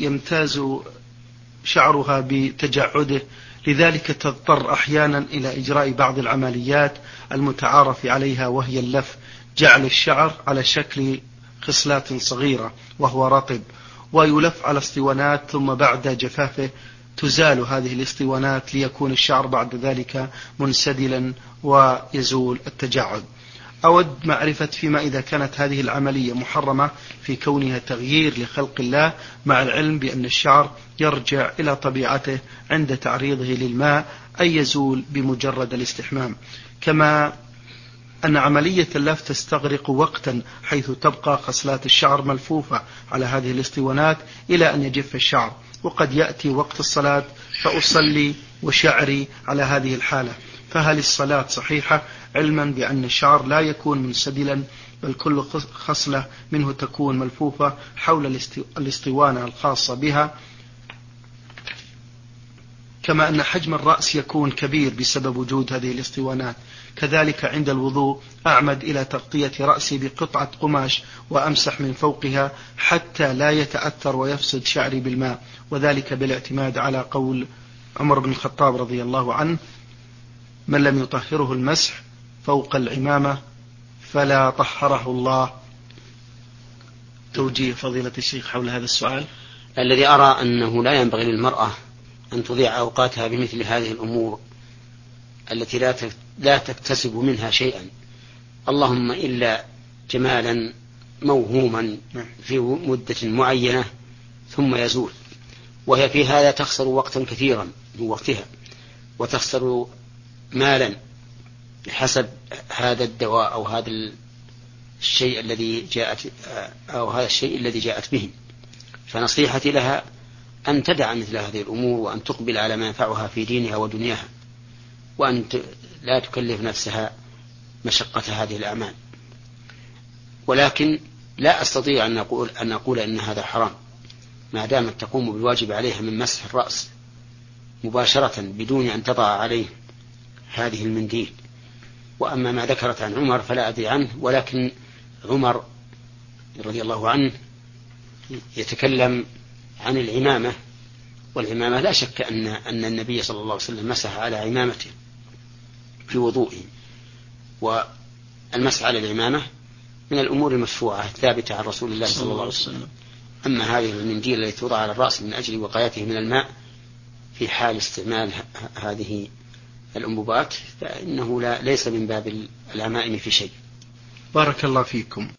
يمتاز شعرها بتجعده، لذلك تضطر أحيانا إلى إجراء بعض العمليات المتعارف عليها، وهي اللف، جعل الشعر على شكل خصلات صغيرة وهو رطب، ويلف على اسطوانات، ثم بعد جفافه تزال هذه الاسطوانات ليكون الشعر بعد ذلك منسدلا ويزول التجعد. أود معرفة فيما إذا كانت هذه العملية محرمة في كونها تغيير لخلق الله، مع العلم بأن الشعر يرجع إلى طبيعته عند تعريضه للماء، أي يزول بمجرد الاستحمام، كما أن عملية اللف تستغرق وقتا، حيث تبقى خصلات الشعر ملفوفة على هذه الاسطوانات إلى أن يجف الشعر، وقد يأتي وقت الصلاة فأصلي وشعري على هذه الحالة، فهل الصلاة صحيحة، علما بأن الشعر لا يكون منسدلا، بل كل خصلة منه تكون ملفوفة حول الاسطوانة الخاصة بها، كما أن حجم الرأس يكون كبير بسبب وجود هذه الاسطوانات. كذلك عند الوضوء أعمد إلى تغطية رأسي بقطعة قماش وأمسح من فوقها حتى لا يتأثر ويفسد شعري بالماء، وذلك بالاعتماد على قول عمر بن الخطاب رضي الله عنه: من لم يطهره المسح فوق العمامة فلا طهره الله. توجيه فضيلة الشيخ حول هذا السؤال. الذي أرى أنه لا ينبغي للمرأة أن تضيع أوقاتها بمثل هذه الأمور التي لا تكتسب منها شيئا، اللهم إلا جمالا موهوما في مدة معينة ثم يزول، وهي في هذا تخسر وقتا كثيرا من وقتها، وتخسر مالا حسب هذا الدواء أو هذا الشيء الذي جاءت به. فنصيحتي لها أن تدع مثل هذه الأمور، وأن تقبل على ما ينفعها في دينها ودنياها، وأن لا تكلف نفسها مشقة هذه الأعمال. ولكن لا أستطيع أن أقول إن هذا حرام ما دامت تقوم بالواجب عليها من مسح الرأس مباشرة بدون أن تضع عليه هذه المنديل. وأما ما ذكرت عن عمر فلا أدري عنه، ولكن عمر رضي الله عنه يتكلم عن العمامة، والعمامة لا شك أن النبي صلى الله عليه وسلم مسح على عمامته في وضوئه، والمسح على العمامة من الأمور المشروعة الثابتة عن رسول الله صلى الله عليه وسلم. أما هذه المنديل التي توضع على الرأس من أجل وقايته من الماء في حال استعمال هذه الأنبوبات فإنه ليس من باب العمائم في شيء. بارك الله فيكم.